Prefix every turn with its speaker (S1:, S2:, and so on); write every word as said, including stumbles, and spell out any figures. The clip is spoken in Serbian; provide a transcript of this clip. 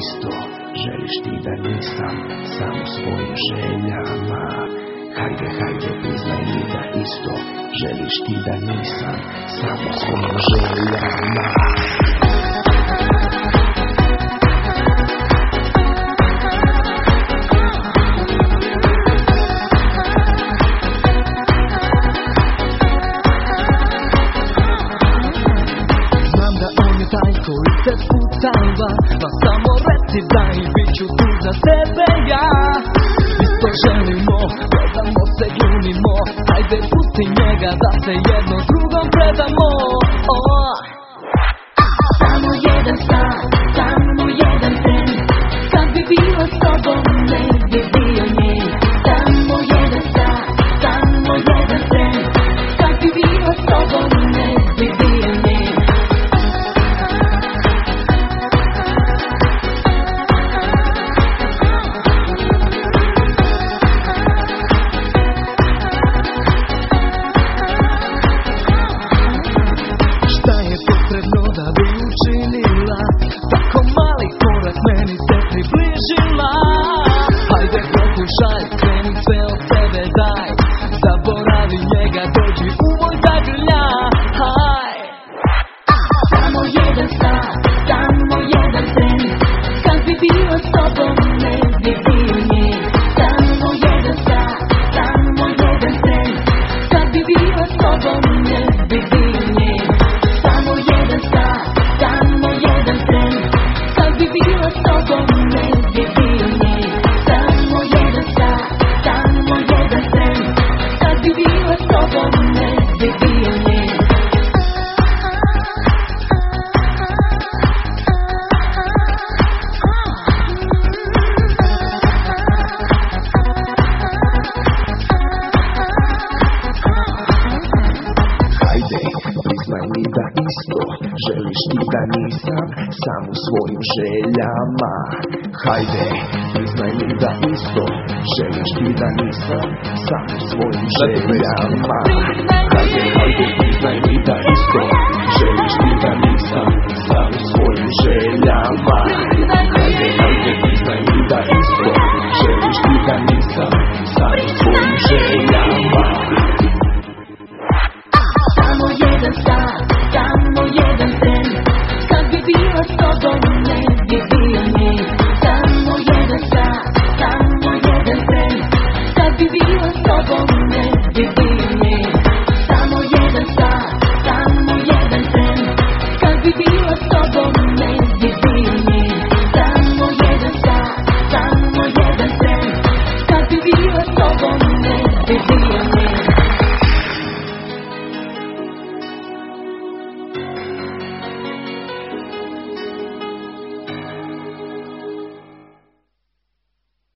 S1: isto, želiš ti da nisam, samo svojim željama. Hajde, hajde, priznaj mi da isto, želiš ti da nisam, samo svojim željama.
S2: Koji te putava, pa samo reci da i bit ću tu za tebe ja. Isto želimo, gledamo se, glumimo, hajde pusti njega da se jedno drugom predamo. Oh.
S3: Samo jedan san, samo jedan tren, kad bi bila s tobom ne bi bio njen. Samo jedan san, samo jedan tren, kad bi bila s tobom ne bi bio njen.
S2: Tako mali korak meni se približila. Hajde pokušaj, kreni sve od sebe daj. Zaboravi njega, dođi u moj zagrljaj. Haj.
S3: Samo jedan san, samo jedan tren, kad bi bila s tobom ne bi bio njen. Samo jedan san, samo jedan tren, kad bi bila s tobom ne bi bio njen. Samo jedan san, samo jedan tren, kad bi bila s tobom ne bi bio njen. Samo jedan san, samo jedan tren, kad bi bila s tobom ne bi bio njen.
S1: Priznaj mi da isto, želiš ti da nisam, samo svojim željama. Hajde, priznaj mi da isto, želiš ti da nisam, samo svojim željama. Hajde, hajde, priznaj mi da isto, želiš ti da nisam, samo svojim željama. Hajde, hajde, priznaj mi da isto, želiš ti da nisam, samo svojim željama.
S3: Samo jedan san,